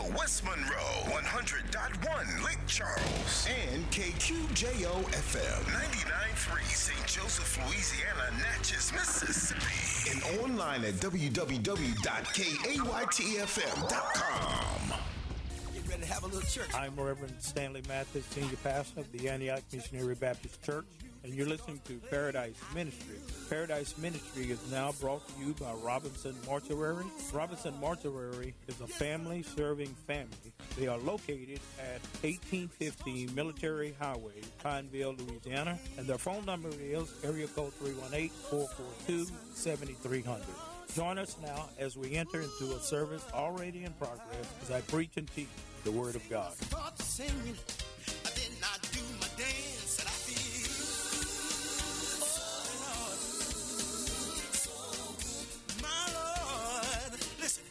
West Monroe, 100.1 Lake Charles, and KQJO FM, 99.3 St. Joseph, Louisiana, Natchez, Mississippi, and online at www.kaytfm.com. Ready to have a little church. I'm Reverend Stanley Mathis, Senior Pastor of the Antioch Missionary Baptist Church, and you're listening to Paradise Ministry. Paradise Ministry is now brought to you by Robinson Mortuary. Robinson Mortuary is a family-serving family. They are located at 1850 Military Highway, Pineville, Louisiana, and their phone number is area code 318-442-7300. Join us now as we enter into a service already in progress as I preach and teach the Word of God. Start singing, I did not do my dance, and I feel, oh Lord, my Lord, listen,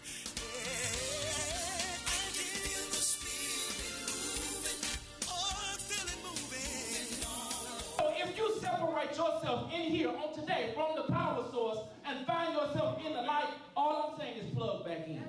yeah, I feel the Spirit moving, oh, I feel it moving. So if you separate yourself in here on today from the power source and find yourself in the light, all I'm saying is plug back in.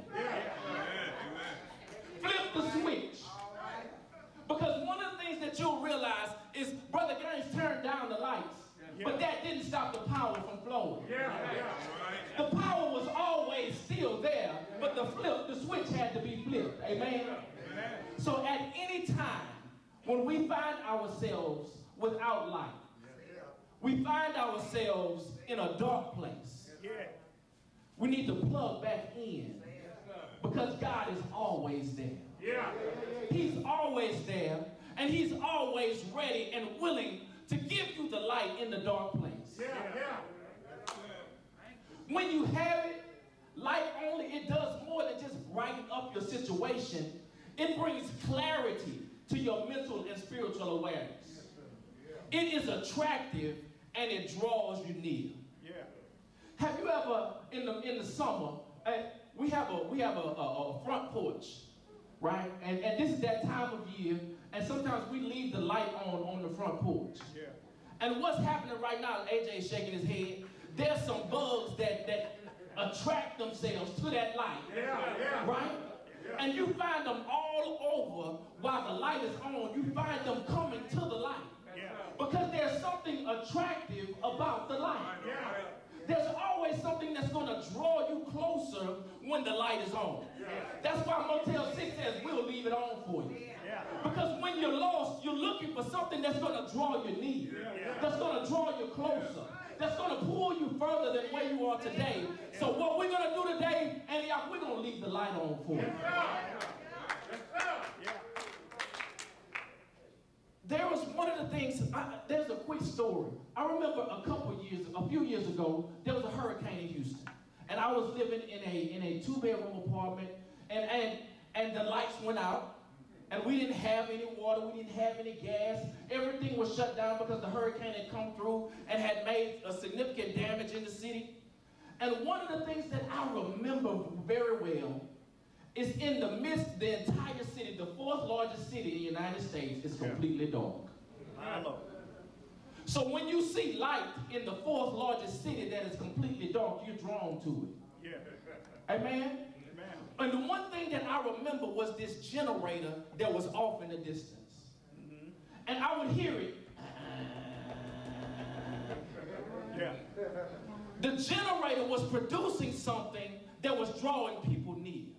Flip the switch. Because one of the things that you'll realize is Brother Gaines turned down the lights, but that didn't stop the power from flowing. The power was always still there, but the switch had to be flipped. Amen? So at any time when we find ourselves without light, we find ourselves in a dark place, we need to plug back in. Because God is always there. He's always there, and He's always ready and willing to give you the light in the dark place. When you have it, light only, it does more than just brighten up your situation. It brings clarity to your mental and spiritual awareness. It is attractive, and it draws you near. Have you ever, in the summer, we have a front porch, right? And this is that time of year, and sometimes we leave the light on the front porch. And what's happening right now, AJ is shaking his head, there's some bugs that attract themselves to that light, right? And you find them all over while the light is on. You find them coming to the light. Because there's something attractive about the light. There's always something that's going to draw you closer when the light is on. That's why Motel 6 says we'll leave it on for you. Because when you're lost, you're looking for something that's going to draw you near, that's going to draw you closer, that's going to pull you further than where you are today. So what we're going to do today, Antioch, we're going to leave the light on for you. There was one of the things, there's a quick story. I remember a few years ago, there was a hurricane in Houston. And I was living in a two-bedroom apartment, and the lights went out, and we didn't have any water, we didn't have any gas. Everything was shut down because the hurricane had come through and had made a significant damage in the city. And one of the things that I remember very well is in the midst, the entire city, the fourth largest city in the United States, is completely dark. So when you see light in the fourth largest city that is completely dark, you're drawn to it. Amen? And the one thing that I remember was this generator that was off in the distance. And I would hear it. The generator was producing something that was drawing people near.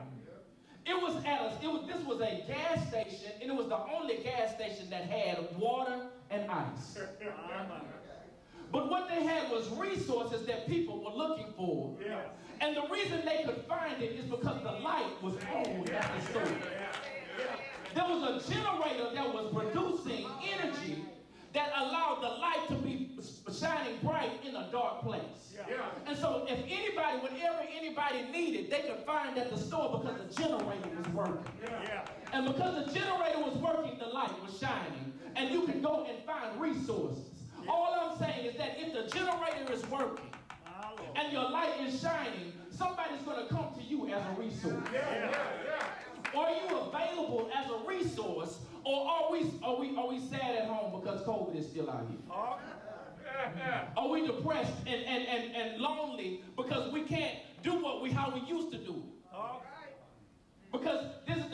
This was a gas station, and it was the only gas station that had water and ice. But what they had was resources that people were looking for. And the reason they could find it is because the light was on at the store. There was a generator that was producing energy that allowed the light to be shining bright in a dark place. And so if whenever anybody needed, they could find at the store because the generator was working. And because the generator was working, the light was shining. And you can go and find resources. All I'm saying is that if the generator is working and your light is shining, somebody's going to come to you as a resource. Are you available as a resource, or are we sad at home because COVID is still out here? Are we depressed and lonely because we can't do how we used to do it? Because this is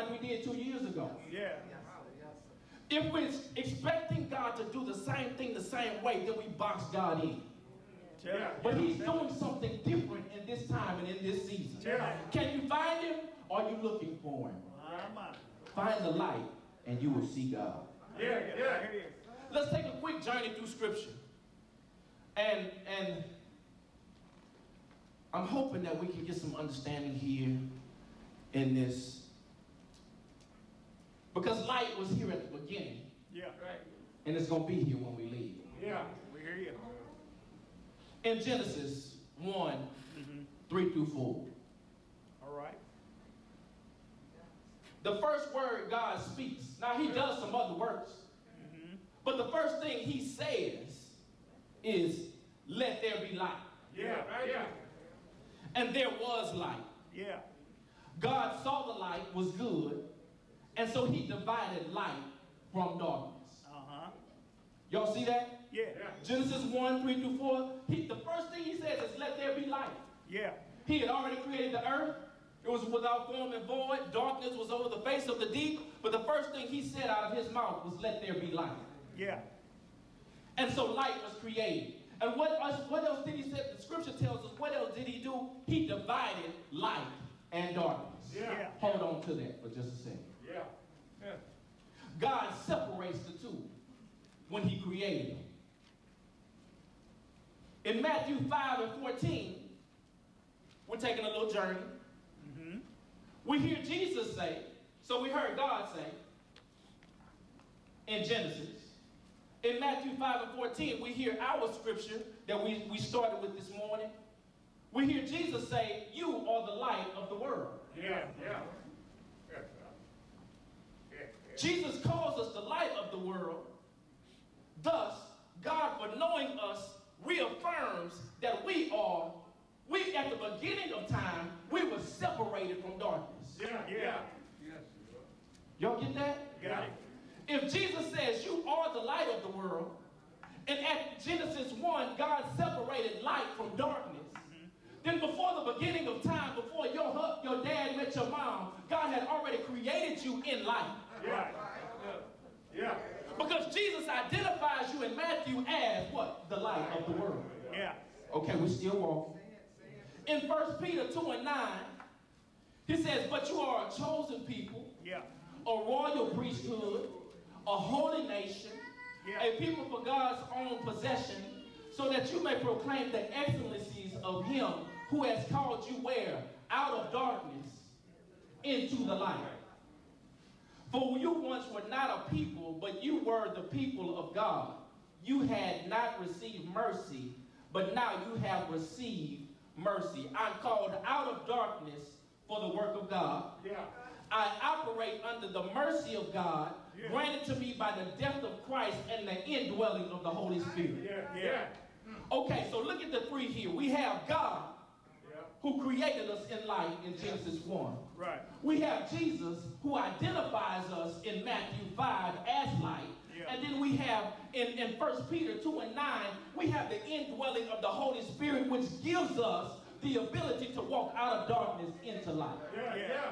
like we did 2 years ago. Yeah. If we're expecting God to do the same thing the same way, then we box God in. Yeah. But he's doing something different in this time and in this season. Yeah. Can you find him, or are you looking for him? Find the light, and you will see God. Yeah. Let's take a quick journey through Scripture. And I'm hoping that we can get some understanding here in this. Because light was here at the beginning. Yeah. Right. And it's going to be here when we leave. Yeah. We hear you. In Genesis 1, 3 through 4. All right. The first word God speaks. Now, he does some other works. But the first thing he says is, let there be light. Yeah. Right. Yeah. And there was light. Yeah. God saw the light was good, and so he divided light from darkness. Y'all see that? Yeah. Genesis 1, 3 through 4. The first thing he says is, let there be light. Yeah. He had already created the earth. It was without form and void. Darkness was over the face of the deep. But the first thing he said out of his mouth was, let there be light. Yeah. And so light was created. And what else did he say? The scripture tells us, what else did he do? He divided light and darkness. Yeah. Hold on to that for just a second. Yeah. Yeah. God separates the two when he created them. In Matthew 5 and 14, we're taking a little journey. We hear Jesus say, so we heard God say in Genesis. In Matthew 5 and 14, we hear our scripture that we started with this morning. We hear Jesus say, you are the light of the world. Yeah. Jesus calls us the light of the world. Thus, God, for knowing us, reaffirms that we at the beginning of time, we were separated from darkness. Yeah. Y'all get that? Got it. If Jesus says you are the light of the world, and at Genesis 1, God separated light from darkness, then before the beginning of time, before your dad met your mom, God had already created you in light. Right. Yeah. Because Jesus identifies you in Matthew as what? The light of the world. Yeah. Okay, we're still walking. In 1 Peter 2 and 9, he says, but you are a chosen people, Yeah. a royal priesthood, a holy nation, a people for God's own possession, so that you may proclaim the excellencies of him who has called you where? Out of darkness into the light. For you once were not a people, but you were the people of God. You had not received mercy, but now you have received mercy. I'm called out of darkness for the work of God. Yeah. I operate under the mercy of God, granted to me by the death of Christ and the indwelling of the Holy Spirit. Yeah. Okay, so look at the three here. We have God, who created us in light in Genesis 1. Right. We have Jesus, who identifies us in Matthew 5 as light. And then we have in 1 Peter 2 and 9, we have the indwelling of the Holy Spirit, which gives us the ability to walk out of darkness into light. Yeah.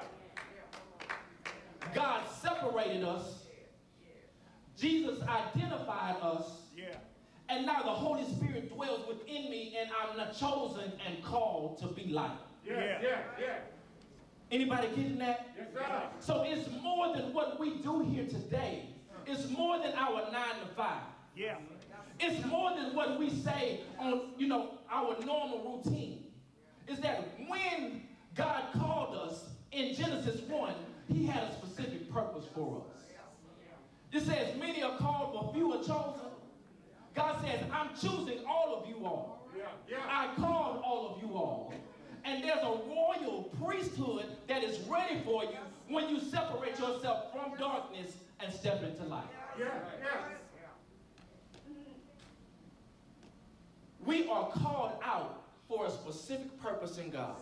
God separated us. Jesus identified us. Yeah. And now the Holy Spirit dwells within me, and I'm not chosen and called to be light. Yeah. Anybody getting that? Yes, sir. So it's more than what we do here today. It's more than our 9 to 5. Yeah. It's more than what we say on, our normal routine. Is that when God called us in Genesis 1, he had a specific purpose for us. It says, many are called, but few are chosen. God says, I'm choosing all of you all. I called all of you all. And there's a royal priesthood that is ready for you when you separate yourself from darkness and step into light. We are called out for a specific purpose in God.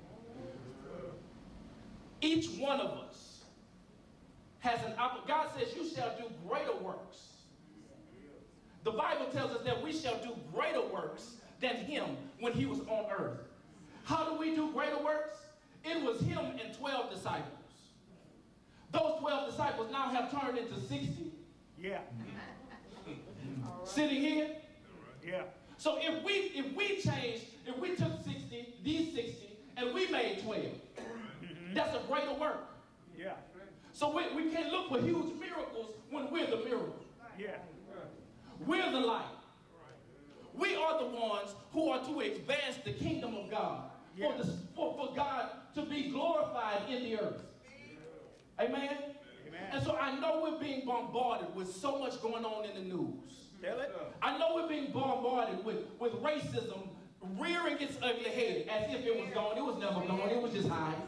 Each one of us has an opportunity. God says, you shall do greater works. The Bible tells us that we shall do greater works than him when he was on earth. How do we do greater works? It was him and 12 disciples. Those 12 disciples now have turned into 60. Yeah. Sitting here. Yeah. So if we changed, if we took 60, these 60, and we made 12, that's a greater work. Yeah. So we can't look for huge miracles when we're the miracle. Yeah. We're the light. We are the ones who are to advance the kingdom of God. Yeah. For God to be glorified in the earth. Amen? Amen. And so I know we're being bombarded with so much going on in the news. Tell it. I know we're being bombarded with racism rearing its ugly head as if it was gone. It was never gone. It was just hiding.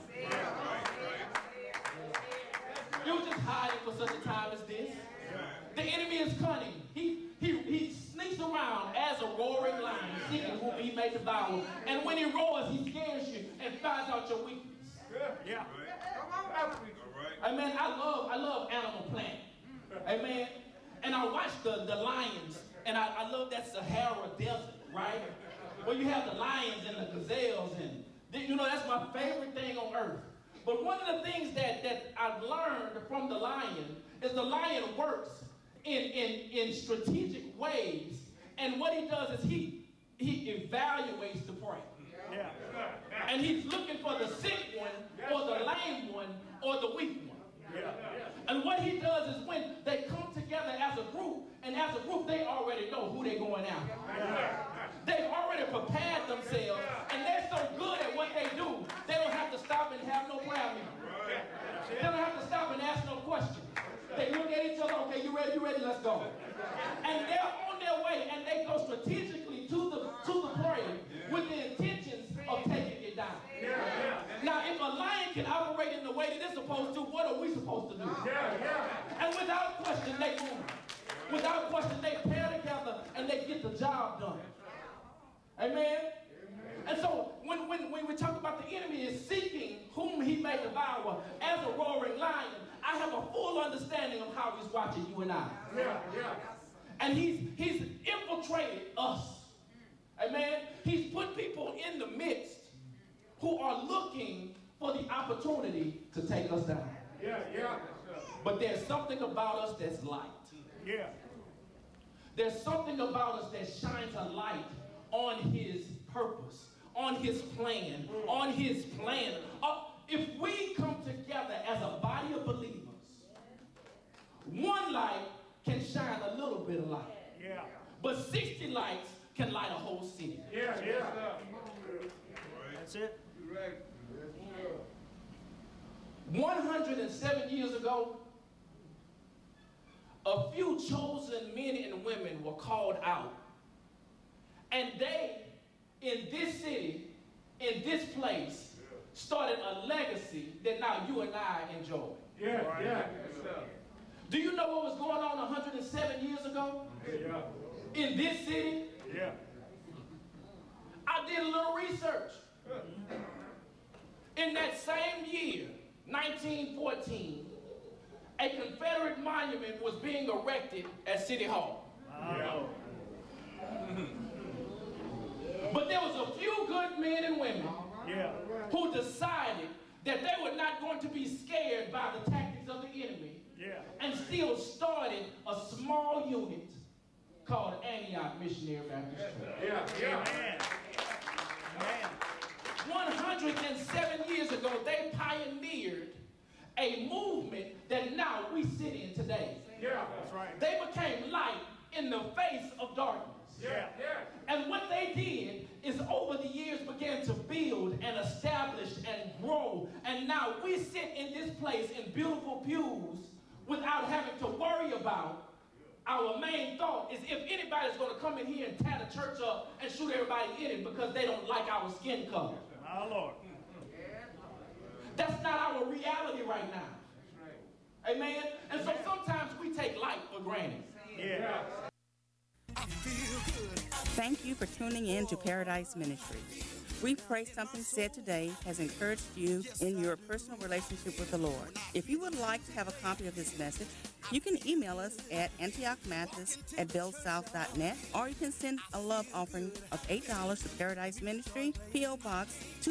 It was just hiding for such a time as this. The enemy is cunning. He sneaks around as a roaring lion, seeking whom he may devour. And when he roars, he scares you and finds out your weakness. Yeah. Amen. I love Animal Planet. Amen. And I watch the lions, and I love that Sahara Desert, right? Where you have the lions and the gazelles, and that's my favorite thing on earth. But one of the things that I've learned from the lion is the lion works in strategic ways, and what he does is he evaluates the prey. Yeah. And he's looking for the sick one, or the lame one, or the weak one. Yeah. And what he does is when they come together as a group, and as a group they already know who they're going after. They've already prepared themselves, and they're so good at what they do, they don't have to stop and have no prayer meeting. They don't have to stop and ask no questions. They look at each other, okay, you ready, let's go. And they're on their way, and they go strategically to the prey with the intentions of taking it down. Now, if a lion can operate in the way that it's supposed to, what are we supposed to do? And without question, they move. Without question, they pair together and they get the job done. Amen? And so, when we talk about the enemy is seeking whom he may devour as a roaring lion, I have a full understanding of how he's watching you and I. And he's infiltrated us. Amen? He's put people in the midst who are looking for the opportunity to take us down. But there's something about us that's light. Yeah. There's something about us that shines a light on his purpose, on his plan, If we come together as a body of believers, one light can shine a little bit of light. Yeah. But 60 lights can light a whole city. Yeah. That's it. 107 years ago, a few chosen men and women were called out. And they, in this city, in this place, started a legacy that now you and I enjoy. Yeah. Do you know what was going on 107 years ago? Yeah. In this city? Yeah. I did a little research. In that same year, 1914, a Confederate monument was being erected at City Hall. Wow. But there was a few good men and women who decided that they were not going to be scared by the tactics of the enemy and still started a small unit called Antioch Missionary Baptist Church. Amen. 107 years ago, they pioneered a movement that now we sit in today. That's right. They became light in the face of darkness. And what they did is over the years began to build and establish and grow. And now we sit in this place in beautiful pews without having to worry about. Our main thought is if anybody's going to come in here and tear the church up and shoot everybody in it because they don't like our skin color. My Lord. That's not our reality right now. Amen? And so sometimes we take light for granted. Yeah. Thank you for tuning in to Paradise Ministry. We pray something said today has encouraged you in your personal relationship with the Lord. If you would like to have a copy of this message, you can email us at antiochmathis@bellsouth.net, or you can send a love offering of $8 to Paradise Ministry, P.O. Box